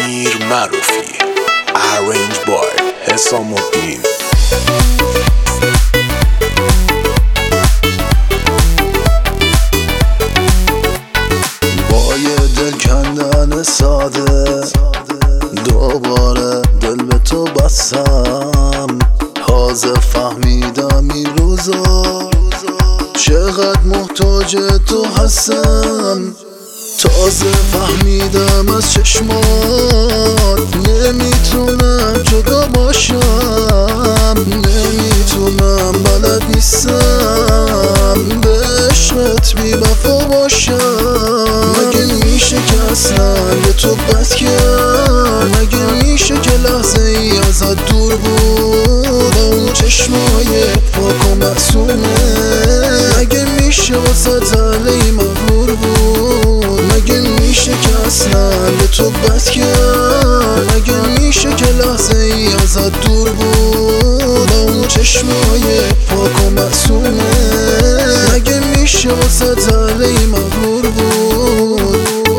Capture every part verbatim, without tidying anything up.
امیر معروفی. Arranged by حسام الدین. با یه دل کندن ساده دوباره دل به تو بستم. تازه فهمیدم این روزا چقدر محتاج تو هستم. تازه فهمیدم از چشمات نمیتونم جدا باشم. نمیتونم بلد نیستم به عشقت بی وفا باشم. مگه میشه که اصلا به تو بد کرد؟ مگه میشه که لحظه ای ازت دور بود اون چشمای پاک و معصومه؟ مگه میشه واسه تله مغرور بود؟ مگه میشه که اصلا به تو بد کرد؟ مگه میشه که لحظه ای ازت دور بود اون چشمای پاک و معصومه؟ مگه میشه واسه تله مغرور بود؟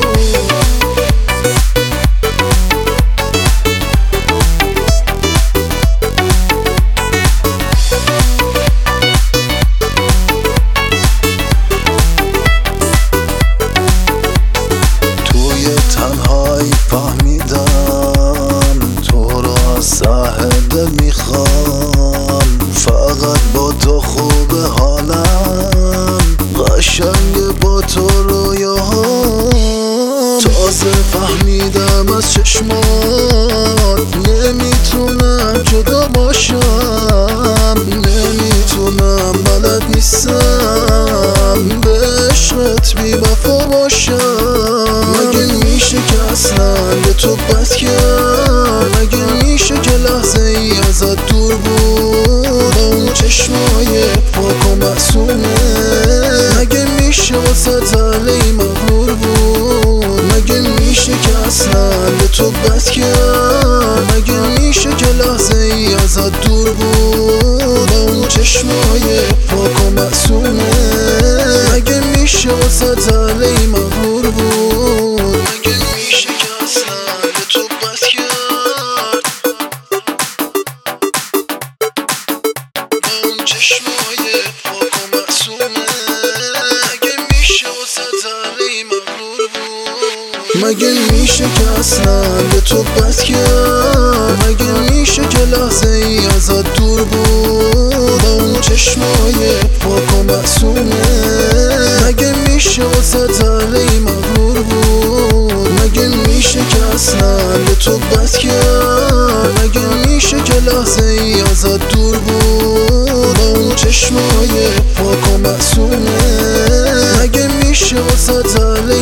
تنهایی فهمیدم تو رو از ته دل میخوام. فقط با تو خوبه حالم، قشنگ با تو رویاهام. تازه فهمیدم از چشمات نمیتونم جدا باشم. نمیتونم بلد نیستم به عشقت بی وفا باشم. مگه میشه که اصلا به تو بد کرد؟ مگه میشه که لحظه ای ازت دور بود اون چشمای پاک و معصومه؟ مگه میشه واسه تله مغرور بود؟ مگه میشه که اصلا به تو بد کرد؟ مگه میشه که لحظه ای ازت دور بود اون چشمای پاک و معصومه؟ مگه میشه واسه تله مغرور بود؟ مگه میشه که اصلا به تو بد کرد با اون چشمای پاک و معصومه؟ مگه میشه واسه تله مغرور بود؟ مگه میشه که اصلا به تو بد کرد؟ مگه میشه که لحظه ای ازت دور بود اون چشمای پاک و معصومه؟ مگه میشه واسه تله مغرور بود؟ مگه میشه که اصلا به تو بد کرد؟ مگه میشه که لحظه ای ازت دور بود اون چشمای پاک و معصومه؟ مگه میشه واسه تله